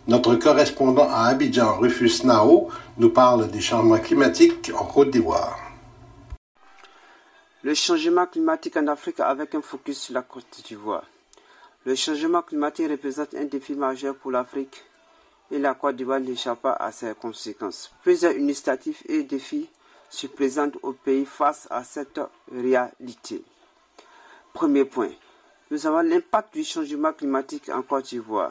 Notre correspondant à Abidjan, Rufus Nao, nous parle des changements climatiques en Côte d'Ivoire. Le changement climatique en Afrique avec un focus sur la Côte d'Ivoire. Le changement climatique représente un défi majeur pour l'Afrique et la Côte d'Ivoire n'échappe pas à ses conséquences. Plusieurs initiatives et défis se présentent au pays face à cette réalité. Premier point, nous avons l'impact du changement climatique en Côte d'Ivoire.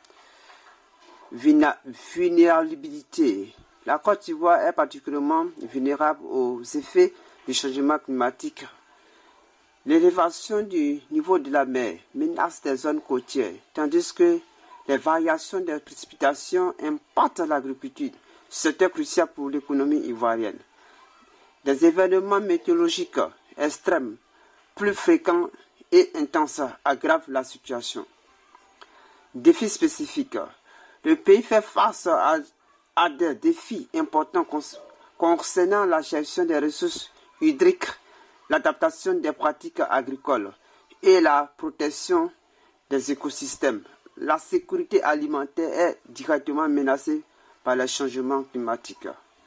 Vulnérabilité. La Côte d'Ivoire est particulièrement vulnérable aux effets du changement climatique. L'élévation du niveau de la mer menace des zones côtières, tandis que les variations des précipitations impactent l'agriculture, secteur crucial pour l'économie ivoirienne. Des événements météorologiques extrêmes, plus fréquents et intenses, aggravent la situation. Défis spécifiques. Le pays fait face à des défis importants concernant la gestion des ressources hydriques, l'adaptation des pratiques agricoles et la protection des écosystèmes. La sécurité alimentaire est directement menacée par les changements climatiques.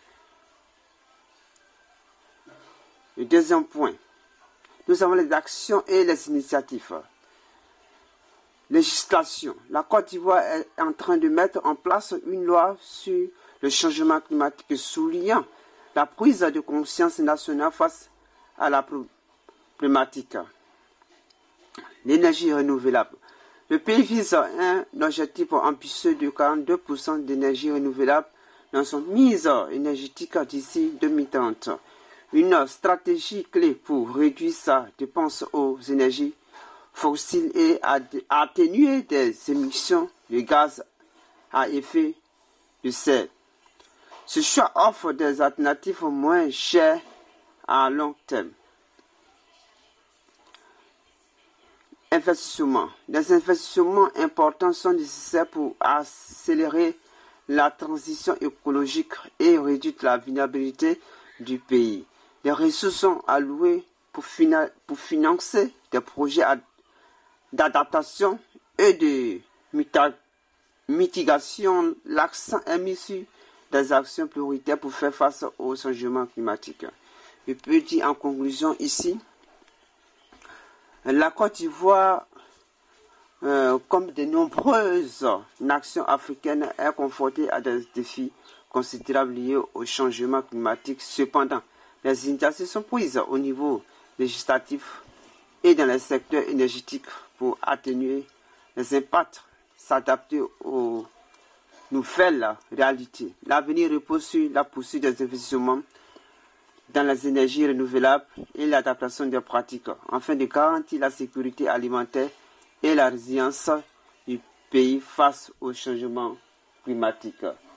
Le deuxième point, nous avons les actions et les initiatives. Législation. La Côte d'Ivoire est en train de mettre en place une loi sur le changement climatique soulignant la prise de conscience nationale face à la problématique. L'énergie renouvelable. Le pays vise un objectif ambitieux de 42% d'énergie renouvelable dans son mise énergétique d'ici 2030. Une stratégie clé pour réduire sa dépense aux énergies fossiles et atténuer des émissions de gaz à effet de serre. Ce choix offre des alternatives moins chères à long terme. Investissement. Des investissements importants sont nécessaires pour accélérer la transition écologique et réduire la vulnérabilité du pays. Les ressources sont allouées pour financer des projets d'adaptation et de mitigation. L'accent est mis sur des actions prioritaires pour faire face au changement climatique. Je peux dire en conclusion ici, la Côte d'Ivoire, comme de nombreuses nations africaines, est confrontée à des défis considérables liés au changement climatique. Cependant, les initiatives sont prises au niveau législatif et dans les secteurs énergétiques pour atténuer les impacts, s'adapter aux nouvelles réalités. L'avenir repose sur la poursuite des investissements dans les énergies renouvelables et l'adaptation des pratiques, afin de garantir la sécurité alimentaire et la résilience du pays face au changement climatique.